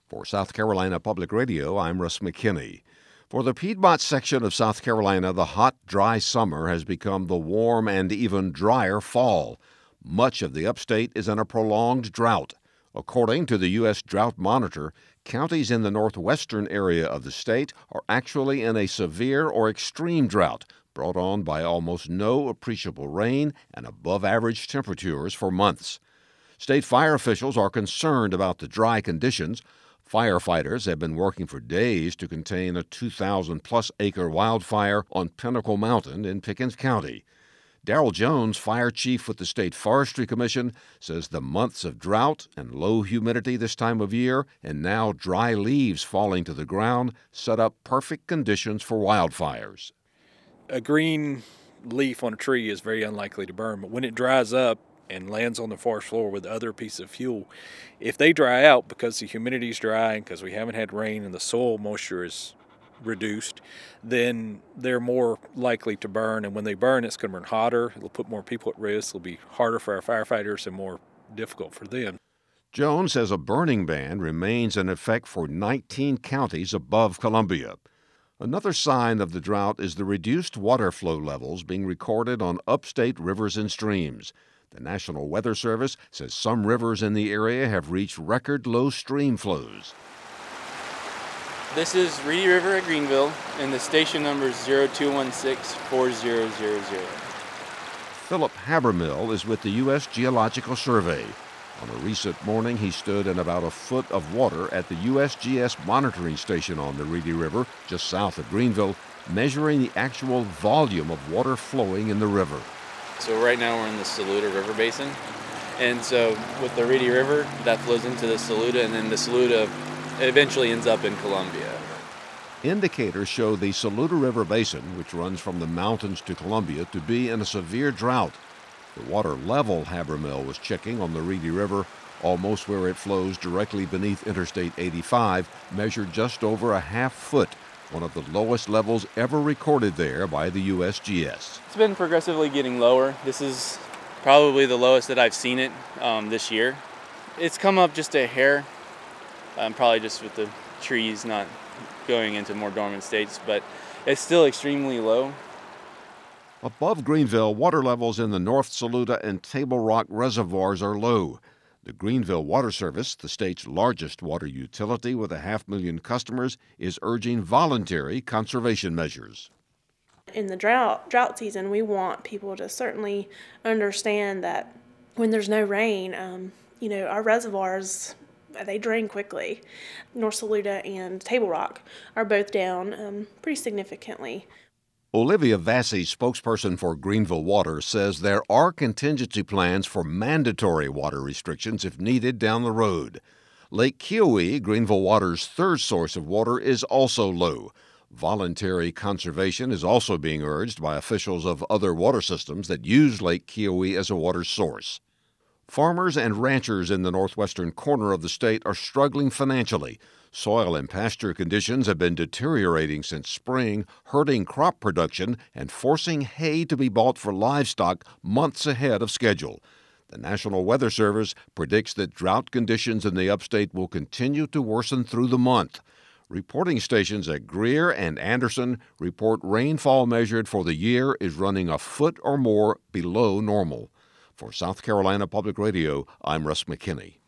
For South Carolina Public Radio, I'm Russ McKinney. For the Piedmont section of South Carolina, the hot, dry summer has become the warm and even drier fall. Much of the upstate is in a prolonged drought. According to the U.S. Drought Monitor, counties in the northwestern area of the state are actually in a severe or extreme drought, brought on by almost no appreciable rain and above-average temperatures for months. State fire officials are concerned about the dry conditions. Firefighters have been working for days to contain a 2,000-plus acre wildfire on Pinnacle Mountain in Pickens County. Darrell Jones, fire chief with the State Forestry Commission, says the months of drought and low humidity this time of year and now dry leaves falling to the ground set up perfect conditions for wildfires. A green leaf on a tree is very unlikely to burn, but when it dries up and lands on the forest floor with other pieces of fuel, if they dry out because the humidity is dry and because we haven't had rain and the soil moisture is reduced, then they're more likely to burn. And when they burn, it's going to burn hotter. It'll put more people at risk. It'll be harder for our firefighters and more difficult for them. Jones says a burning ban remains in effect for 19 counties above Columbia. Another sign of the drought is the reduced water flow levels being recorded on upstate rivers and streams. The National Weather Service says some rivers in the area have reached record low stream flows. This is Reedy River at Greenville, and the station number is 0216-4000. Philip Habermill is with the U.S. Geological Survey. On a recent morning, he stood in about a foot of water at the USGS monitoring station on the Reedy River, just south of Greenville, measuring the actual volume of water flowing in the river. So right now we're in the Saluda River Basin, and so with the Reedy River, that flows into the Saluda, and then the Saluda eventually ends up in Columbia. Indicators show the Saluda River Basin, which runs from the mountains to Columbia, to be in a severe drought. The water level Habermill was checking on the Reedy River, almost where it flows directly beneath Interstate 85, measured just over a half foot, one of the lowest levels ever recorded there by the USGS. It's been progressively getting lower. This is probably the lowest that I've seen it this year. It's come up just a hair, probably just with the trees not going into more dormant states, but it's still extremely low. Above Greenville, water levels in the North Saluda and Table Rock reservoirs are low. The Greenville Water Service, the state's largest water utility with 500,000 customers, is urging voluntary conservation measures. In the drought season, we want people to certainly understand that when there's no rain, our reservoirs, they drain quickly. North Saluda and Table Rock are both down pretty significantly. Olivia Vassy, spokesperson for Greenville Water, says there are contingency plans for mandatory water restrictions if needed down the road. Lake Keowee, Greenville Water's third source of water, is also low. Voluntary conservation is also being urged by officials of other water systems that use Lake Keowee as a water source. Farmers and ranchers in the northwestern corner of the state are struggling financially. Soil and pasture conditions have been deteriorating since spring, hurting crop production and forcing hay to be bought for livestock months ahead of schedule. The National Weather Service predicts that drought conditions in the upstate will continue to worsen through the month. Reporting stations at Greer and Anderson report rainfall measured for the year is running a foot or more below normal. For South Carolina Public Radio, I'm Russ McKinney.